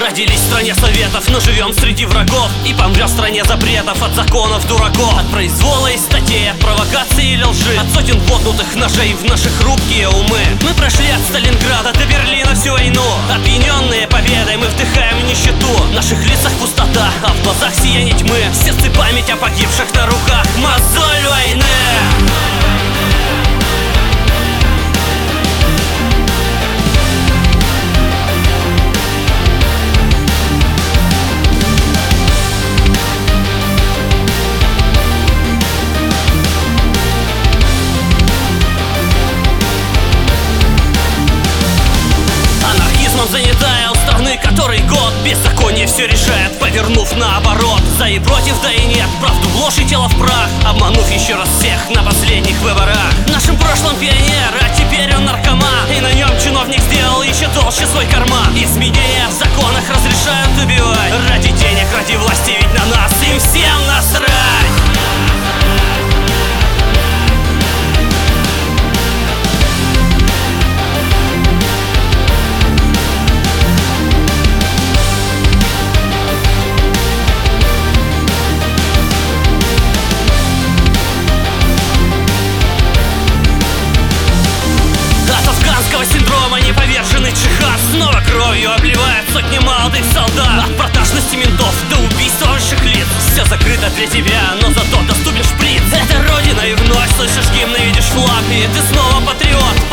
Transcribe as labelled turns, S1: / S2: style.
S1: Родились в стране советов, но живем среди врагов. И помрем в стране запретов, от законов дураков, от произвола и статей, от провокации или лжи, от сотен воткнутых ножей в наши хрупкие умы. Мы прошли от Сталинграда до Берлина всю войну. Опьяненные победой мы вдыхаем нищету. В наших лицах пустота, а в глазах сияние тьмы. В сердце память о погибших, на руках мозоль войны. Занятая у страны который год беззаконие все решает, повернув наоборот. За и против, да и нет, правду в ложь и тело в прах, обманув еще раз всех на последних выборах. В нашем прошлом пионер, а теперь он наркоман, и на нем чиновник сделал еще толще свой карман. Изменения в законах разрешают убивать ради денег, ради власти, ведь на нас им всем насрать. Синдрома неповерженный джихад снова кровью обливает сотни молодых солдат. От продажности ментов до убийства высших лиц все закрыто для тебя, но зато доступен шприц. Это родина, и вновь слышишь гимн и видишь флаг, и ты снова патриот.